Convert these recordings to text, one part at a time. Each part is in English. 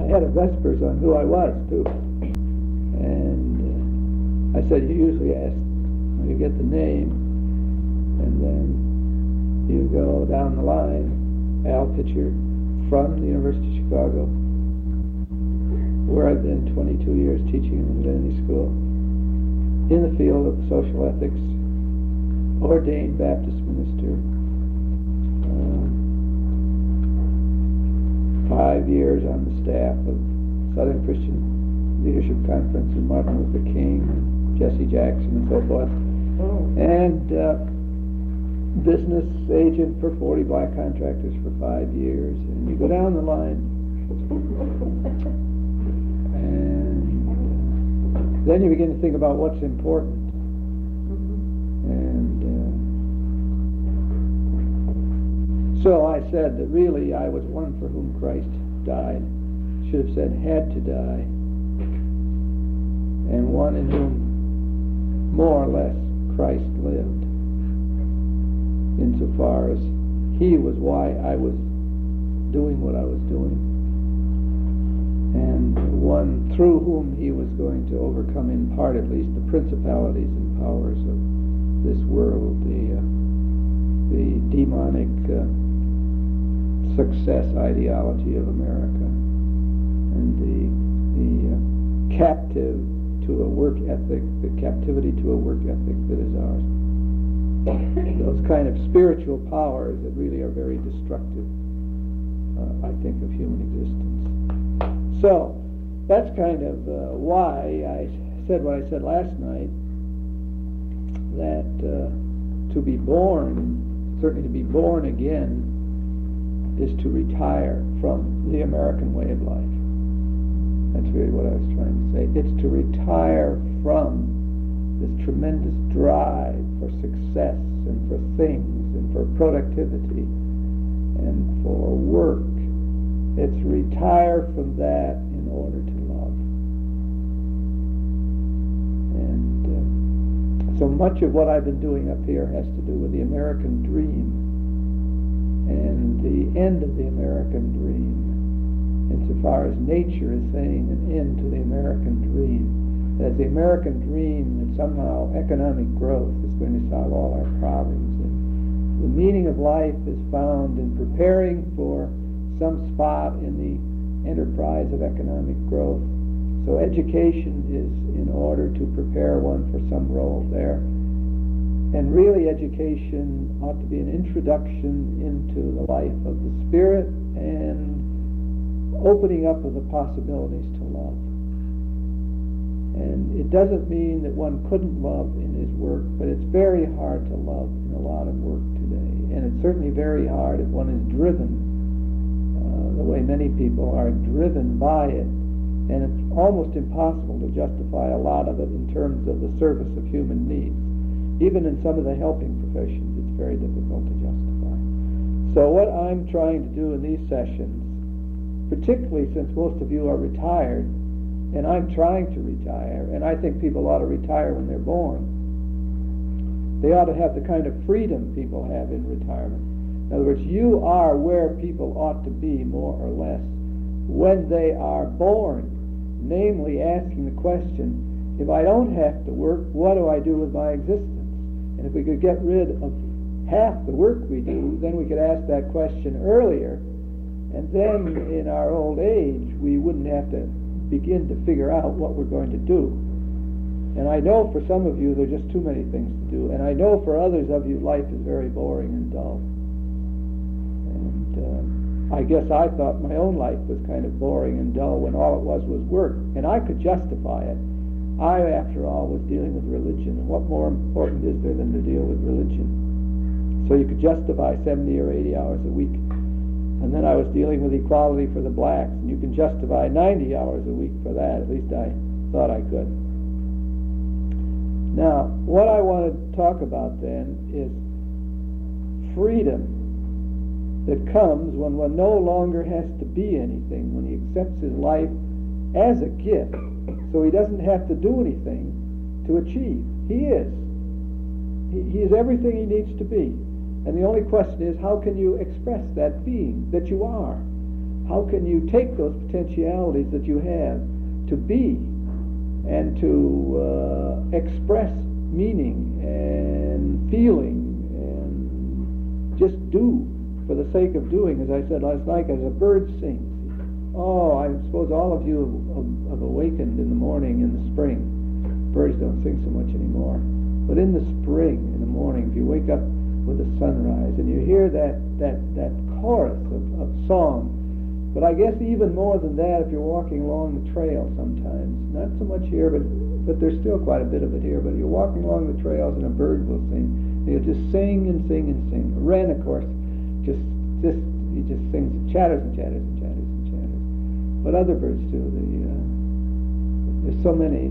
had a Vespers on who I was, too. And I said, you usually ask, you get the name, and then you go down the line. Al Pitcher from the University of Chicago, where I've been 22 years teaching in the Divinity School, in the field of social ethics, ordained Baptist minister, 5 years on the staff of Southern Christian Leadership Conference and Martin Luther King, and Jesse Jackson, and so forth, and business agent for 40 black contractors for 5 years. And you go down the line, and then you begin to think about what's important. And so I said that really I was one for whom Christ died, should have said had to die, and one in whom more or less Christ lived, insofar as he was why I was doing what I was doing, and one through whom he was going to overcome, in part at least, the principalities and powers of this world, the demonic success ideology of America, and the captive to a work ethic, the captivity to a work ethic that is ours. Those kind of spiritual powers that really are very destructive, I think, of human existence. So that's kind of why I said what I said last night, that to be born, certainly to be born again, is to retire from the American way of life. That's really what I was trying to say. It's to retire from this tremendous drive for success and for things and for productivity and for work. It's retire from that in order to love. And so much of what I've been doing up here has to do with the American dream and the end of the American dream, insofar as nature is saying an end to the American dream. That the American dream that somehow economic growth is going to solve all our problems. And the meaning of life is found in preparing for some spot in the enterprise of economic growth. So education is in order to prepare one for some role there. And really education ought to be an introduction into the life of the Spirit and opening up of the possibilities to love. And it doesn't mean that one couldn't love in his work, but it's very hard to love in a lot of work today. And it's certainly very hard if one is driven, the way many people are driven by it. And it's almost impossible to justify a lot of it in terms of the service of human needs. Even in some of the helping professions, it's very difficult to justify. So what I'm trying to do in these sessions, particularly since most of you are retired, and I'm trying to retire, and I think people ought to retire when they're born. They ought to have the kind of freedom people have in retirement. In other words, you are where people ought to be, more or less, when they are born, namely asking the question, if I don't have to work, what do I do with my existence? And if we could get rid of half the work we do, then we could ask that question earlier, and then in our old age we wouldn't have to begin to figure out what we're going to do. And I know for some of you there are just too many things to do, and I know for others of you life is very boring and dull. And I guess I thought my own life was kind of boring and dull when all it was work, and I could justify it. I, after all, was dealing with religion, and what more important is there than to deal with religion? So you could justify 70 or 80 hours a week. And then I was dealing with equality for the blacks, and you can justify 90 hours a week for that. At least I thought I could. Now, what I want to talk about then is freedom that comes when one no longer has to be anything, when he accepts his life as a gift, so he doesn't have to do anything to achieve. He is. He is everything he needs to be. And the only question is, how can you express that being that you are? How can you take those potentialities that you have to be and to express meaning and feeling and just do for the sake of doing? As I said last night, as a bird sings. Oh, I suppose all of you have awakened in the morning in the spring. Birds don't sing so much anymore. But in the spring, in the morning, if you wake up with the sunrise and you hear that chorus of song, but I guess even more than that if you're walking along the trail sometimes. Not so much here, but there's still quite a bit of it here. But you're walking along the trails and a bird will sing. And you'll just sing and sing and sing. A wren, of course, he just sings, chatters and chatters and chatters and chatters. But other birds too. There's so many.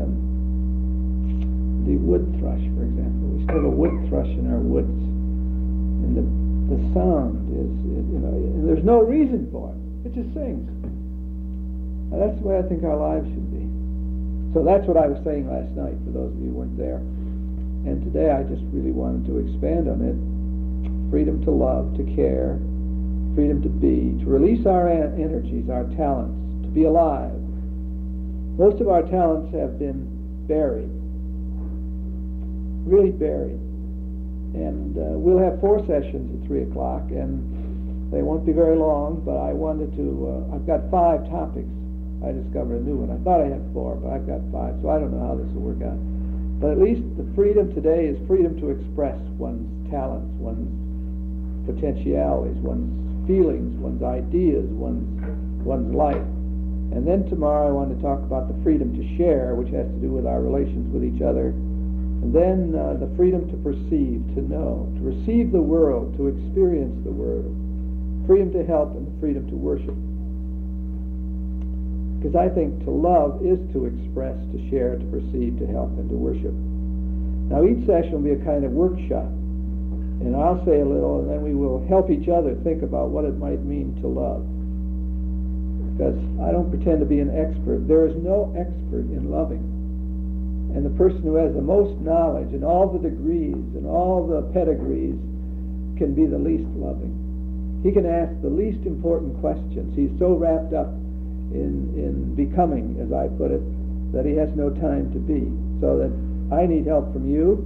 The wood thrush, for example. We still have a wood thrush in our woods, and the sound is, and there's no reason for it. It just sings. And that's the way I think our lives should be. So that's what I was saying last night, for those of you who weren't there. And today I just really wanted to expand on it. Freedom to love, to care, freedom to be, to release our energies, our talents, to be alive. Most of our talents have been buried. Really buried. And we'll have 4 sessions at 3 o'clock, and they won't be very long, but I wanted to, I've got 5 topics. I discovered a new one. I thought I had 4, but I've got 5, so I don't know how this will work out. But at least the freedom today is freedom to express one's talents, one's potentialities, one's feelings, one's ideas, one's life. And then tomorrow I want to talk about the freedom to share, which has to do with our relations with each other. And then the freedom to perceive, to know, to receive the world, to experience the world. Freedom to help and the freedom to worship. Because I think to love is to express, to share, to perceive, to help, and to worship. Now each session will be a kind of workshop. And I'll say a little, and then we will help each other think about what it might mean to love. Because I don't pretend to be an expert. There is no expert in loving. And the person who has the most knowledge and all the degrees and all the pedigrees can be the least loving. He can ask the least important questions. He's so wrapped up in becoming, as I put it, that he has no time to be. So that I need help from you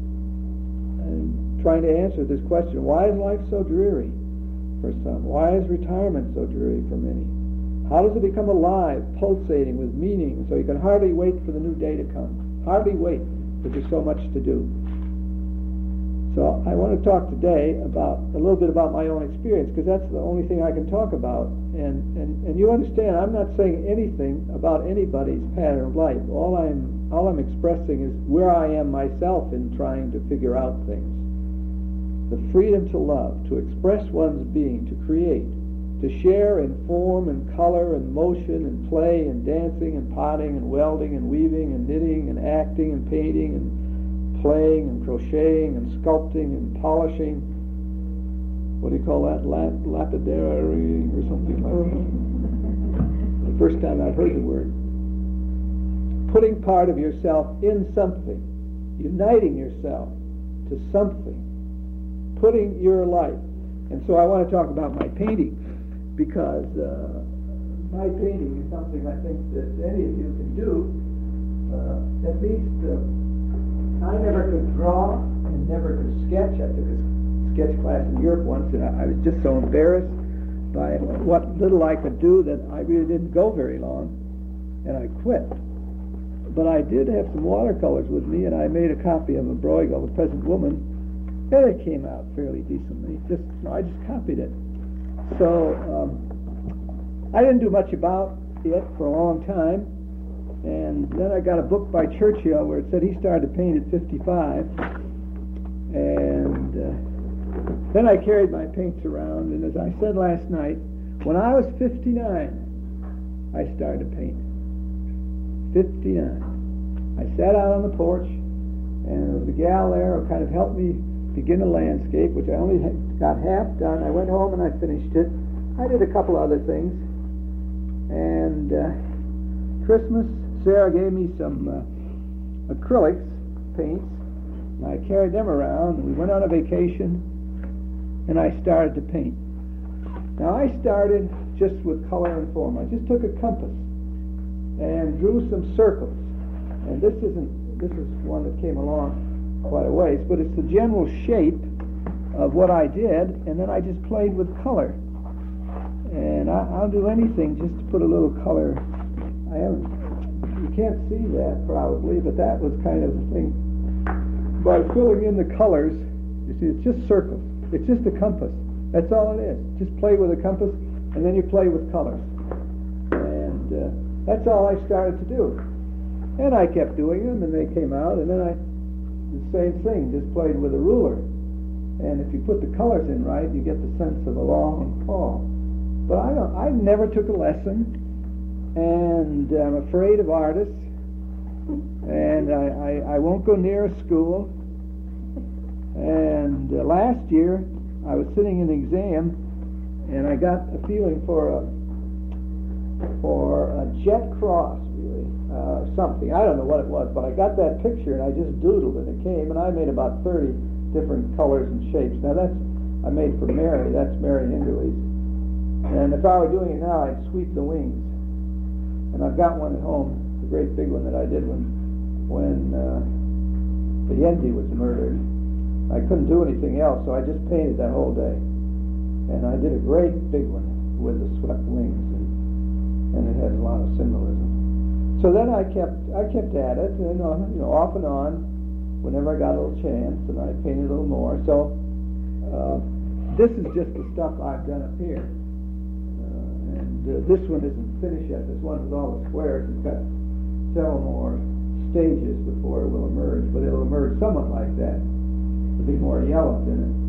in trying to answer this question. Why is life so dreary for some? Why is retirement so dreary for many? How does it become alive, pulsating with meaning, so you can hardly wait for the new day to come? Hardly wait, because there's so much to do. So I want to talk today about a little bit about my own experience, because that's the only thing I can talk about. And you understand, I'm not saying anything about anybody's pattern of life. All I'm expressing is where I am myself in trying to figure out things. The freedom to love, to express one's being, to create, to share in form and color and motion and play and dancing and potting and welding and weaving and knitting and acting and painting and playing and crocheting and sculpting and polishing. What do you call that? Lapidary or something like that. The first time I've heard the word. Putting part of yourself in something. Uniting yourself to something. Putting your life. And so I want to talk about my painting, because my painting is something I think that any of you can do. At least I never could draw and never could sketch. I took a sketch class in Europe once, and I was just so embarrassed by what little I could do that I really didn't go very long, and I quit. But I did have some watercolors with me, and I made a copy of a Bruegel, The Present Woman, and it came out fairly decently. I just copied it. So I didn't do much about it for a long time, and then I got a book by Churchill where it said he started to paint at 55, and then I carried my paints around, and as I said last night, when I was 59, I started to paint. 59. I sat out on the porch, and there was a gal there who kind of helped me begin a landscape, which I only got half done. I went home and I finished it. I did a couple other things. And Christmas, Sarah gave me some acrylics paints, and I carried them around, and we went on a vacation, and I started to paint. Now I started just with color and form. I just took a compass and drew some circles. And this is one that came along quite a ways, but it's the general shape of what I did, and then I just played with color. And I'll do anything just to put a little color. You can't see that probably, but that was kind of the thing. By filling in the colors, you see, it's just circles. It's just a compass. That's all it is. Just play with a compass, and then you play with colors. And that's all I started to do. And I kept doing them, and they came out, and then the same thing, just played with a ruler. And if you put the colors in right, you get the sense of a long and tall. But I never took a lesson, and I'm afraid of artists, and I won't go near a school. And last year, I was sitting in an exam, and I got a feeling for a jet cross, really, something. I don't know what it was, but I got that picture, and I just doodled, and it came, and I made about 30 different colors and shapes. Now I made for Mary. That's Mary Hinderly's. And if I were doing it now, I'd sweep the wings. And I've got one at home, a great big one that I did when the Yendi was murdered. I couldn't do anything else, so I just painted that whole day. And I did a great big one with the swept wings, and it has a lot of symbolism. So then I kept at it, and off and on. Whenever I got a little chance, and I painted a little more. So this is just the stuff I've done up here. And this one isn't finished yet. This one with all the squares. It's got several more stages before it will emerge, but it'll emerge somewhat like that. There'll be more yellow in it.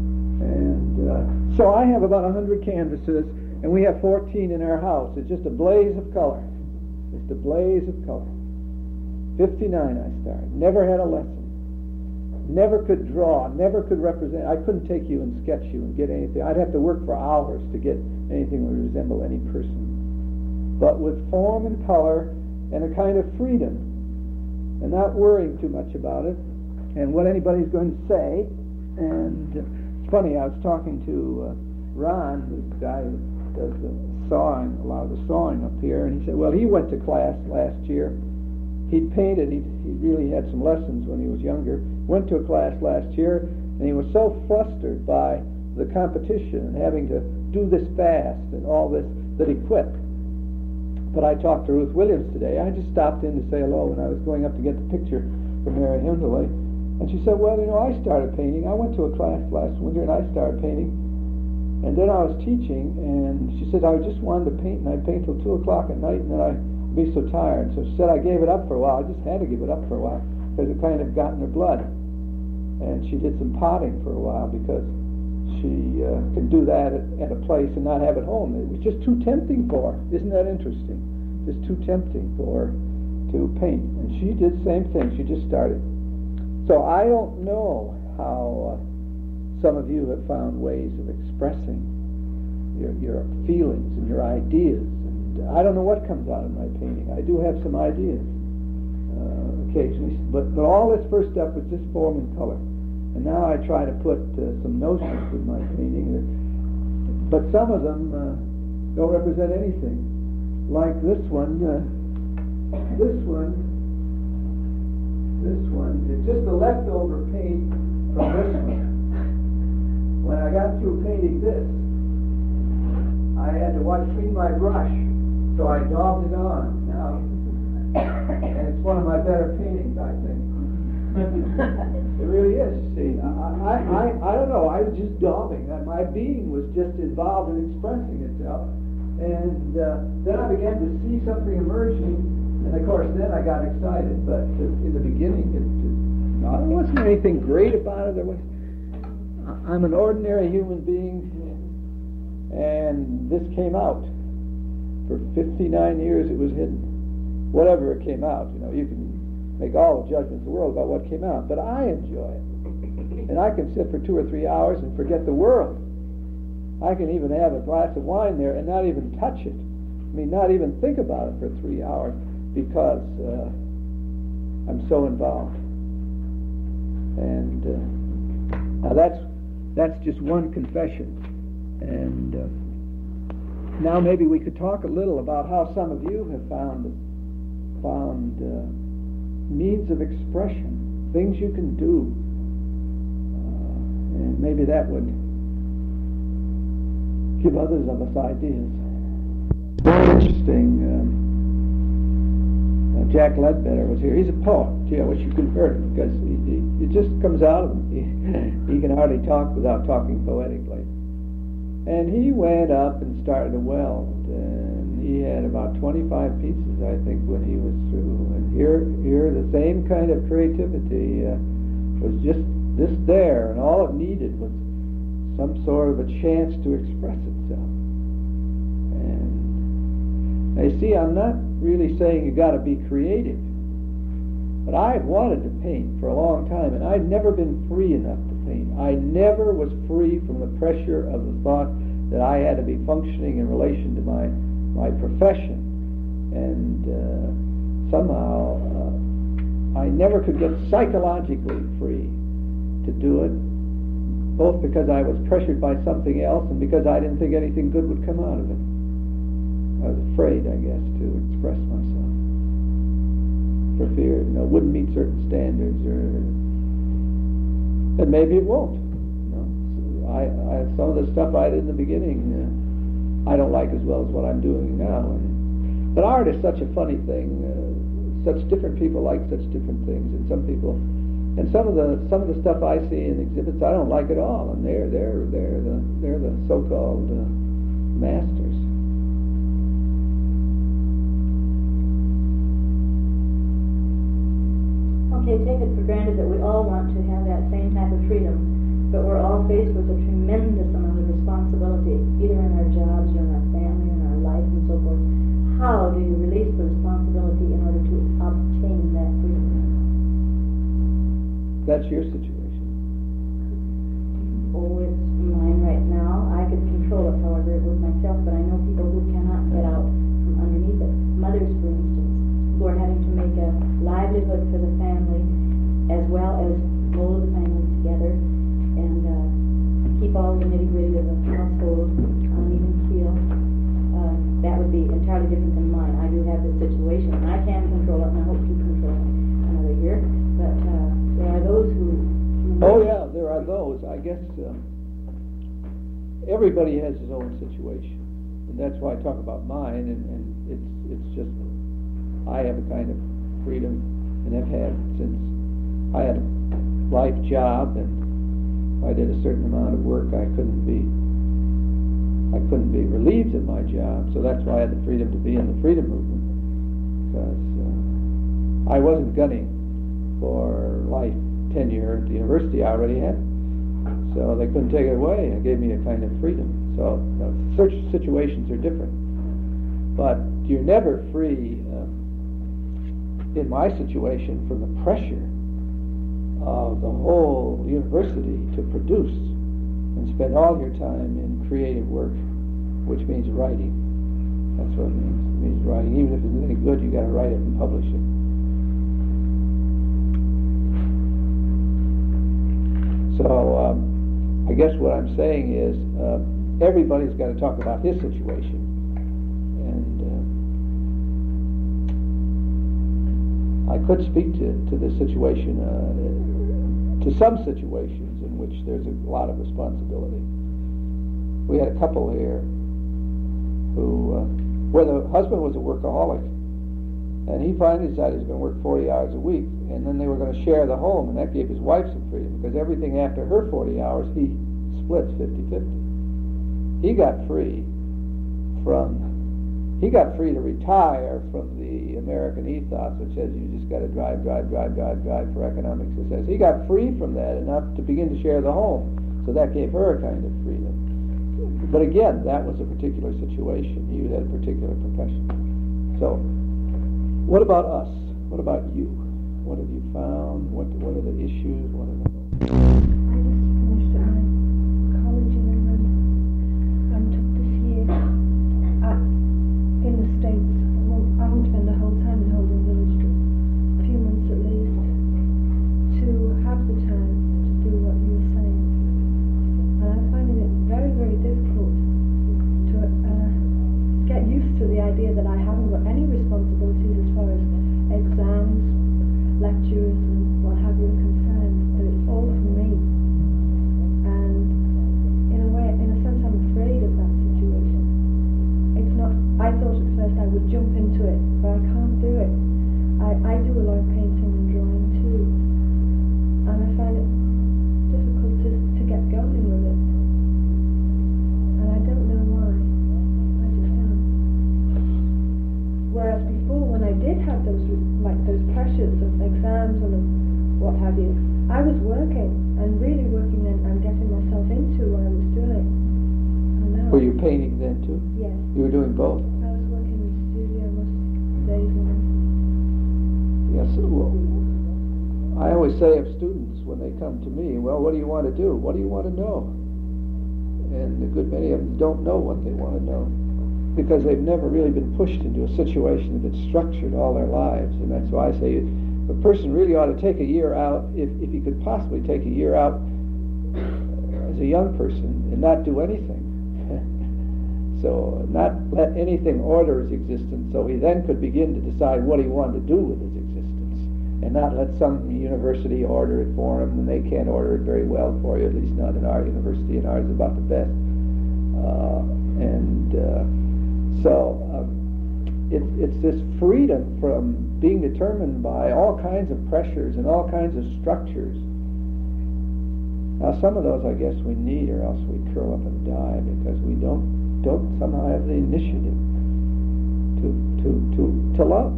And so I have about 100 canvases, and we have 14 in our house. It's just a blaze of color. Just a blaze of color. 59 I started. Never had a lesson. Never could draw, never could represent. I couldn't take you and sketch you and get anything. I'd have to work for hours to get anything that would resemble any person. But with form and color and a kind of freedom and not worrying too much about it and what anybody's going to say. And it's funny, I was talking to Ron, the guy who does the sawing, a lot of the sawing up here, and he said, well, he went to class last year. He'd painted, he really had some lessons when he was younger, went to a class last year, and he was so flustered by the competition and having to do this fast and all this that he quit. But I talked to Ruth Williams today. I just stopped in to say hello when I was going up to get the picture for Mary Hinderly. And she said, well, I started painting. I went to a class last winter and I started painting. And then I was teaching, and she said, I just wanted to paint, and I'd paint till 2 o'clock at night, and then I'd be so tired. So she said, I gave it up for a while. I just had to give it up for a while because it kind of got in her blood. And she did some potting for a while because she could do that at a place and not have it home. It was just too tempting for her. Isn't that interesting? Just too tempting for her to paint. And she did the same thing. She just started. So I don't know how some of you have found ways of expressing your feelings and your ideas. And I don't know what comes out of my painting. I do have some ideas occasionally, but all this first stuff was just form and color. And now I try to put some notions in my painting, but some of them don't represent anything. Like this one, it's just the leftover paint from this one. When I got through painting this, I had to clean my brush, so I daubed it on. Now, and it's one of my better paintings, I think. It really is. See, I don't know. I was just daubing. My being was just involved in expressing itself, and then I began to see something emerging, and of course, then I got excited. But in the beginning, there wasn't anything great about it. I'm an ordinary human being, and this came out. For 59 years it was hidden. Whatever it came out, you can make all the judgments in the world about what came out, but I enjoy it. And I can sit for 2 or 3 hours and forget the world. I can even have a glass of wine there and not even touch it. Not even think about it for 3 hours because I'm so involved. And now that's just one confession. And Now maybe we could talk a little about how some of you have found means of expression, things you can do, and maybe that would give others of us ideas. Very interesting. Jack Ledbetter was here. He's a poet. Gee, I wish you could have heard him, because it just comes out of him. He can hardly talk without talking poetically. And he went up and started a weld, and he had about 25 pieces, I think, when he was through. And here the same kind of creativity was just this there, and all it needed was some sort of a chance to express itself. And I see, I'm not really saying you got to be creative, but I had wanted to paint for a long time, and I'd never been free enough to paint. I never was free from the pressure of the thought that I had to be functioning in relation to my profession, and somehow I never could get psychologically free to do it, both because I was pressured by something else and because I didn't think anything good would come out of it. I was afraid, I guess, to express myself, for fear, it wouldn't meet certain standards, and maybe it won't. Some of the stuff I did in the beginning, I don't like as well as what I'm doing now. But art is such a funny thing. Such different people like such different things, and some of the stuff I see in exhibits I don't like at all, and they're the so-called masters. Okay, take it for granted that we all want to have that same type of freedom, but we're all faced with a tremendous amount of responsibility, either in our jobs or in our family, in our life, and so forth. How do you release the responsibility in order to obtain that freedom? That's your situation. Oh, it's mine right now. I could control it, however, with myself, but I know people who cannot get out from underneath it. Mothers, for instance, who are having to make a livelihood for the family, as well as mold the family together, and keep all the nitty-gritty of the household on an even keel. That would be entirely different than mine. I do have this situation, and I can control it, and I hope to control it another year. But there are those who oh yeah, there are those. I guess everybody has his own situation, and that's why I talk about mine. And it's just I have a kind of freedom, and have had since I had a life job, and I did a certain amount of work. I couldn't be relieved of my job, so that's why I had the freedom to be in the freedom movement, because I wasn't gunning for life tenure at the university. I already had it, so they couldn't take it away. It gave me a kind of freedom. So such situations are different, but you're never free in my situation from the pressure of the whole university to produce and spend all your time in creative work, which means writing. That's what it means. It means writing. Even if it's anything good, you got to write it and publish it. So I guess what I'm saying is everybody's got to talk about his situation, and I could speak to this situation, to some situations in which there's a lot of responsibility. We had a couple here who, where the husband was a workaholic, and he finally decided he was going to work 40 hours a week, and then they were going to share the home, and that gave his wife some freedom, because everything after her 40 hours, he splits 50-50. He got free to retire from the American ethos, which says you just got to drive for economic success. He got free from that enough to begin to share the home, so that gave her a kind of freedom. But again, that was a particular situation. He had a particular profession. So, what about us? What about you? What have you found? What are the issues? What are the... I just finished my college in England and took this year in the States. I won't spend the whole time in Holden Village, but a few months at least, to have the time to do what you were saying. And I'm finding it very, very difficult to got any responsibilities as far as exams, lectures, and what have you are concerned. But it's all for me. And in a sense, I'm afraid of that situation. It's not. I thought at first I would jump into it, but I can't do it. I do a lot of painting and drawing too, and I find it difficult to get going with it. And I don't know why. I just don't. Whereas before, when I did have those pressures of exams and of what have you, I was working and really working and getting myself into what I was doing. And now Were you painting then too? Yes. You were doing both? I was working in the studio most days. Yes. Well, I always say of students when they come to me, well, what do you want to do? What do you want to know? And a good many of them don't know what they want to know because they've never really been pushed into a situation that's structured all their lives. And that's why I say a person really ought to take a year out, if he could possibly take a year out as a young person and not do anything. So not let anything order his existence, so he then could begin to decide what he wanted to do with his existence, and not let some university order it for him, and they can't order it very well for you, at least not in our university, and ours is about the best. It's this freedom from being determined by all kinds of pressures and all kinds of structures. Now some of those I guess we need, or else we curl up and die, because we don't somehow have the initiative to love.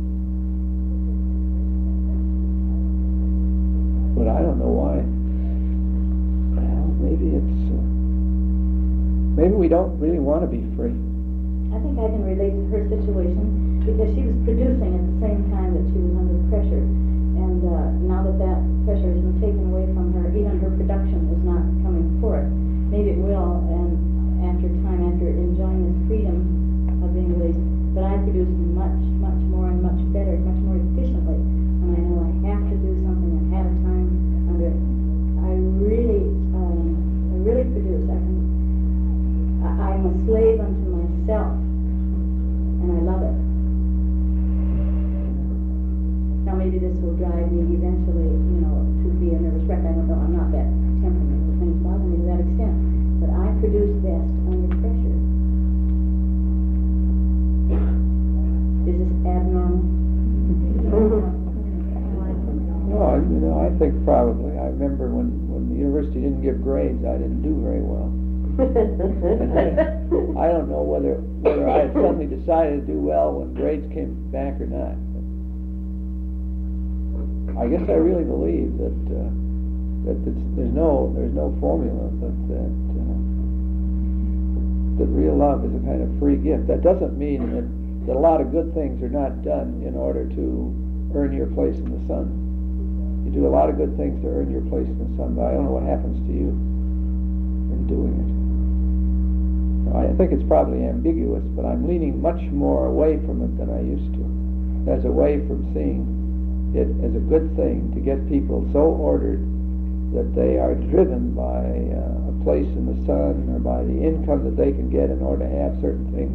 But I don't know why. Well, maybe we don't really want to be free. I think I can relate to her situation because she was producing at the same time that she was under pressure. And now that pressure has been taken away from her, even her production is not coming forth. Maybe it will, and after enjoying this freedom of being released. But I produce much, much more and much better, much more efficiently. And I know I have to do something ahead of time under it. I really produce. I'm a slave unto myself, and I love it. Now maybe this will drive me eventually, to be a nervous wreck. I don't know. I'm not that temperamental. Things bother me to that extent. But I produce best under pressure. Is this abnormal? No, I think probably. I remember when the university didn't give grades, I didn't do very well. And I don't know whether I had suddenly decided to do well when grades came back or not. But I guess I really believe that there's no formula, that real love is a kind of free gift. That doesn't mean that a lot of good things are not done in order to earn your place in the sun. You do a lot of good things to earn your place in the sun, but I don't know what happens to you in doing it. I think it's probably ambiguous, but I'm leaning much more away from it than I used to, as away from seeing it as a good thing to get people so ordered that they are driven by a place in the sun or by the income that they can get in order to have certain things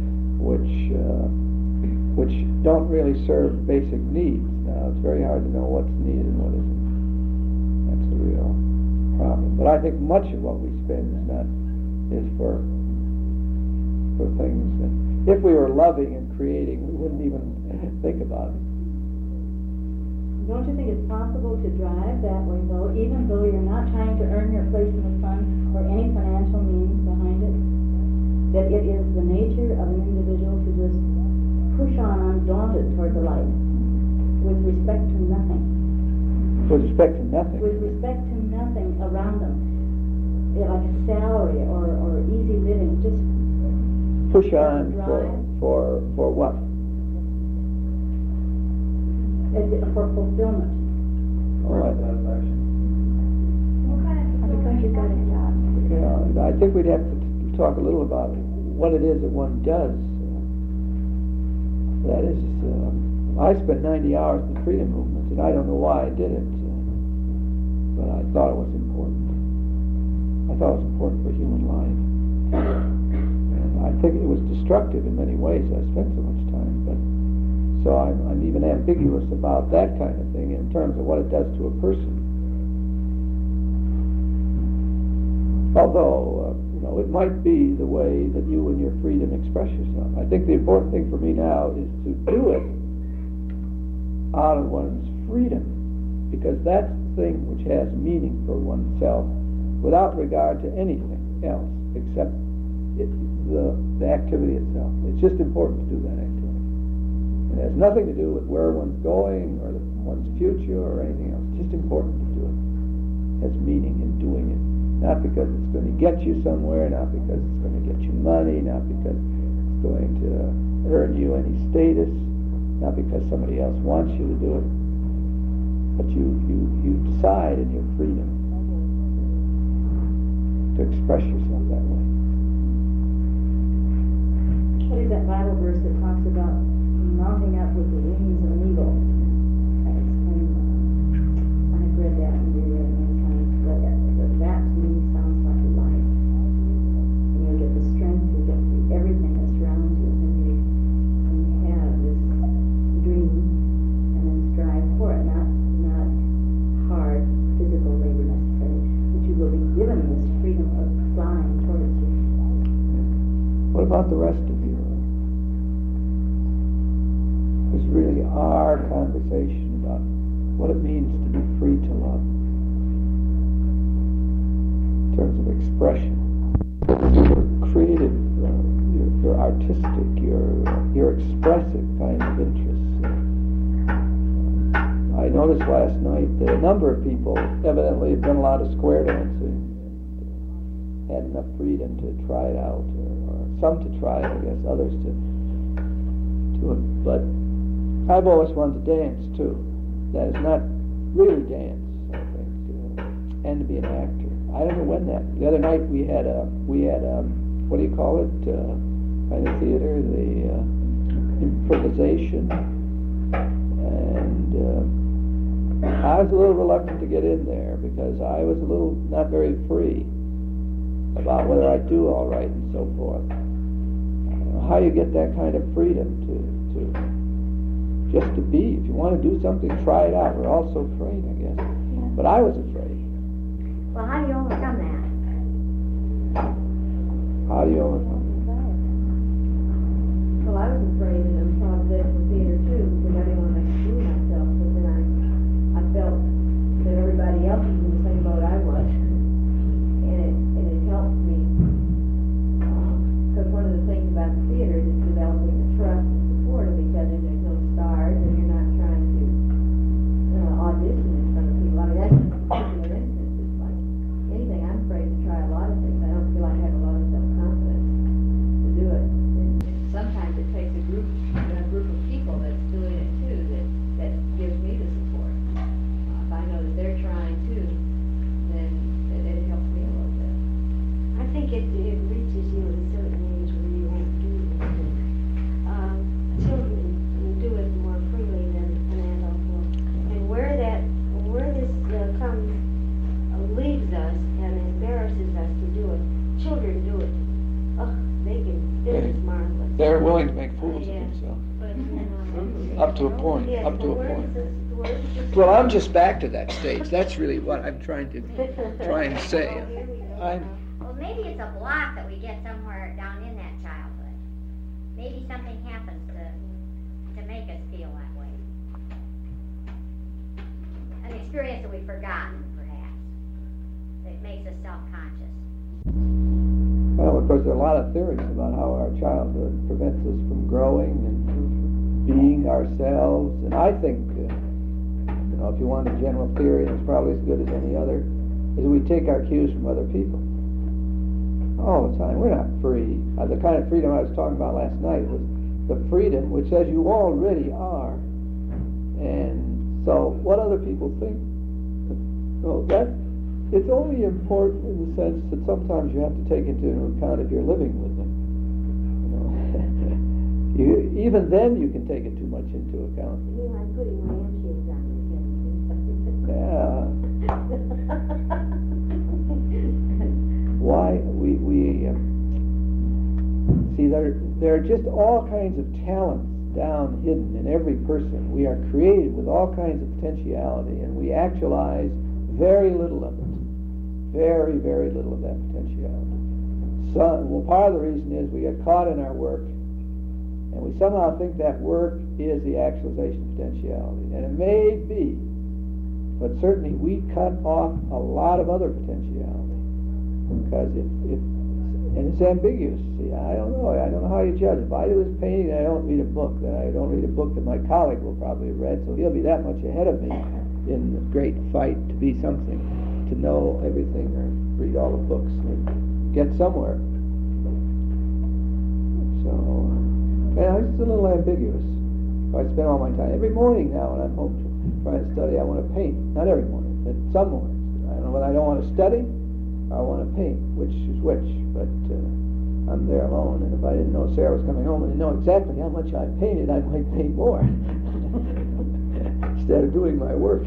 which don't really serve basic needs. Now, it's very hard to know what's needed and what isn't. That's the real problem. But I think much of what we spend is for things that, if we were loving and creating, we wouldn't even think about it. Don't you think it's possible to drive that way, though, even though you're not trying to earn your place in the sun or any financial means behind it? That it is the nature of an individual to just push on undaunted toward the light with respect to nothing. With respect to nothing? With respect to nothing around them. Like a salary or easy living, just push on for what? For fulfillment. All right. Because you got a job. Yeah, I think we'd have to talk a little about what it is that one does. That is, I spent 90 hours in the freedom movement, and I don't know why I did it, but I thought it was important. I thought it was important for human life. And I think it was destructive in many ways. I spent so much time. ambiguous about that kind of thing in terms of what it does to a person. Although, it might be the way that you in your freedom express yourself. I think the important thing for me now is to do it out of one's freedom, because that's the thing which has meaning for oneself without regard to anything else except the activity itself. It's just important to do that activity. It has nothing to do with where one's going or one's future or anything else. It's just important to do it. It has meaning in doing it. Not because it's going to get you somewhere, not because it's going to get you money, not because it's going to earn you any status, not because somebody else wants you to do it, but you decide in your freedom to express yourself that way. What is that Bible verse that talks about mounting up with the wings of an eagle? I've read that and reread it many times, but that to me sounds like life. And you'll get the strength, you'll get everything that surrounds you, and you have this dream, and then strive for it. Not hard physical labor necessarily, but you will be given this freedom of flying towards you. What about the rest of you? It's really our conversation about what it means to be free to love in terms of expression. Your creative, your artistic, your expressive kind of interests. I noticed last night that a number of people evidently have done a lot of square dancing, had enough freedom to try it out, or some to try it, I guess, others to it. But I've always wanted to dance too. That is not really dance, I think, and to be an actor. I don't know when that. The other night we had what do you call it? Kind of theater, the improvisation, and I was a little reluctant to get in there because I was a little not very free about whether I do all right and so forth. I don't know how you get that kind of freedom to just to be. If you want to do something, try it out. We're all so afraid, I guess. Yeah. But I was afraid. Well, how do you overcome that? How do you overcome it? Well, I was afraid in improvisational theater too, because I didn't want to make a fool of myself. But then I felt that everybody else was in the same boat I was, and it helped me. Because one of the things about the theater is developing the trust and support of each other. There's no stars, and you're not trying to audition in front of people. I mean, that's a particular instance. It's like anything. I'm afraid to try a lot of things. I don't feel like I have a lot of self-confidence to do it. And sometimes it takes a group of people that's doing it too that gives me the support. If I know that they're trying too, then it helps me a little bit. I think it reaches you at a certain age where you won't do it. Children do it more freely than an adult will. And where this leaves us and embarrasses us to do it, children do it. Oh, it is marvelous. They're willing to make fools of Yeah. themselves. But, Up to a point. Yeah, Up to a where point. does this- Well, I'm just back to that stage. That's really what I'm trying to say. Well, maybe it's a block that we get somewhere down in that childhood. Maybe something happens to make us feel that way. An experience that we've forgotten, perhaps, that makes us self-conscious. Well, of course, there are a lot of theories about how our childhood prevents us from growing and being ourselves. And I think, if you want a general theory, and it's probably as good as any other, is we take our cues from other people. All the time. We're not free. The kind of freedom I was talking about last night was the freedom which says you already are. And so what other people think, it's only important in the sense that sometimes you have to take into account if you're living with them. Even then you can take it too much into account. You know, I'm putting my lampshades on. Yeah. Why we see there are just all kinds of talents down hidden in every person. We are created with all kinds of potentiality, and we actualize very little of it. Very, very little of that potentiality. So, well, part of the reason is we get caught in our work, and we somehow think that work is the actualization of potentiality. And it may be, but certainly we cut off a lot of other potentiality. Because and it's ambiguous. See, I don't know how you judge. If I do this painting and I don't read a book, then I don't read a book that my colleague will probably have read, so he'll be that much ahead of me in the great fight to be something, to know everything or read all the books or get somewhere. So, it's a little ambiguous. I spend all my time, every morning now when I'm home trying to study, I want to paint. Not every morning, but some mornings. I don't know whether I don't want to study or I want to paint, which is which, but I'm there alone, and if I didn't know Sarah was coming home and didn't know exactly how much I painted, I might paint more instead of doing my work.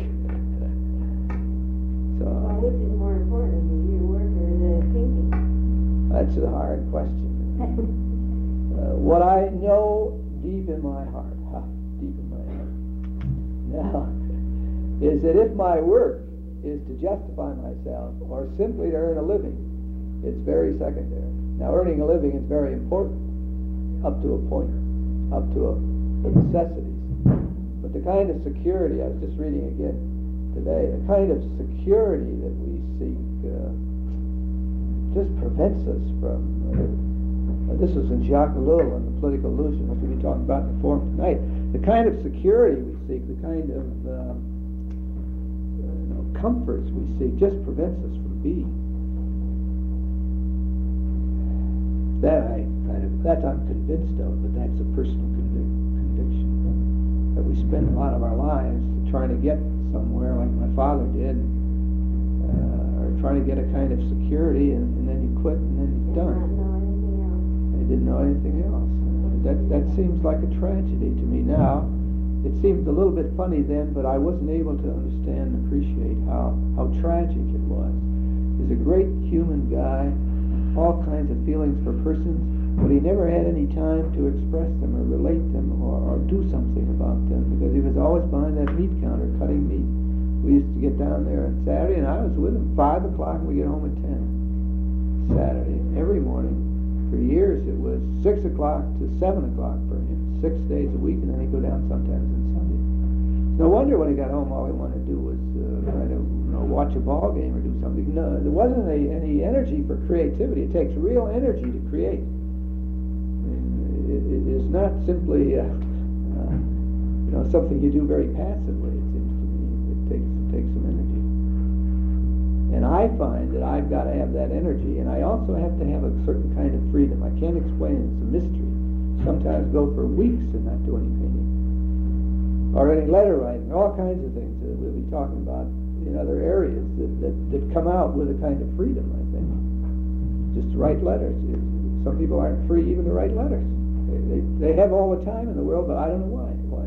So, Well, which is more important, your work or the painting? that's a hard question. What I know deep in my heart, now, is that if my work is to justify myself or simply to earn a living, it's very secondary. Now, earning a living is very important up to a point, up to the necessities. But the kind of security, I was just reading again today, the kind of security that we seek just prevents us from, this was in Jacques Ellul on the political illusion, which we'll be talking about in the forum tonight. The kind of security we seek, the kind of comforts we seek, just prevents us from being. That I'm convinced of, but that's a personal conviction. That we spend a lot of our lives trying to get somewhere, like my father did, or trying to get a kind of security, and then you quit, and then it's done. They didn't know anything else. That seems like a tragedy to me now. It seemed a little bit funny then, but I wasn't able to understand and appreciate how tragic it was. He's a great human guy, all kinds of feelings for persons, but he never had any time to express them or relate them or do something about them, because he was always behind that meat counter cutting meat. We used to get down there on Saturday, and I was with him 5 o'clock, and we get home at 10. Saturday, every morning. For years it was 6 o'clock to 7 o'clock for him, 6 days a week, and then he'd go down sometimes on Sunday. No wonder when he got home all he wanted to do was try to watch a ball game or do something. No, there wasn't any energy for creativity. It takes real energy to create. I mean, it is not simply something you do very passively. It seems to me it takes some energy. And I find that I've got to have that energy, and I also have to have a certain kind of freedom. I can't explain it. It's a mystery. Sometimes go for weeks and not do any painting. Or any letter writing, all kinds of things that we'll be talking about in other areas that come out with a kind of freedom, I think. Just to write letters. Some people aren't free even to write letters. They have all the time in the world, but I don't know why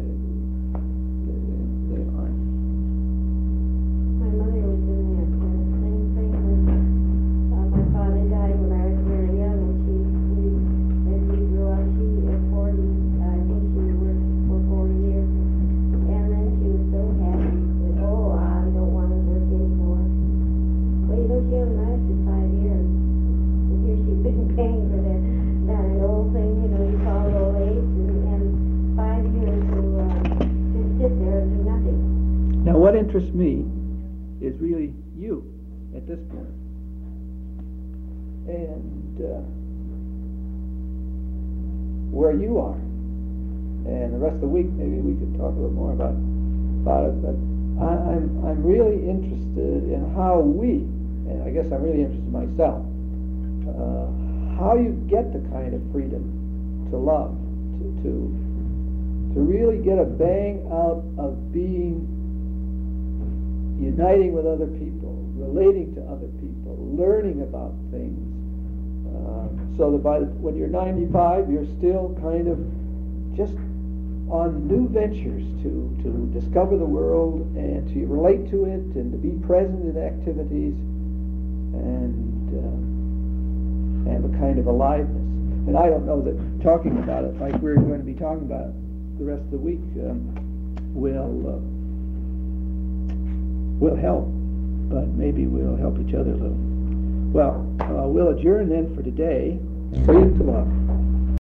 they aren't. My mother was doing that same thing when my father died when I was very young, and as we grew up, she at 40, I think she worked for 40 years, and then she was so happy that, I don't want to work anymore. Well, she only lasted 5 years, and here she's been paying for that old thing, you call it old age, and 5 years to just sit there and do nothing. Now, what interests me is really you at this point. And where you are. And the rest of the week, maybe we could talk a little more about it. But I'm really interested in how we, and I guess I'm really interested in myself, how you get the kind of freedom to love, to really get a bang out of being uniting with other people, relating to other people, learning about things, so that when you're 95, you're still kind of just on new ventures to discover the world and to relate to it and to be present in activities and have a kind of aliveness. And I don't know that talking about it like we're going to be talking about the rest of the week will help, but maybe we'll help each other a little. Well, we'll adjourn then for today. See you tomorrow.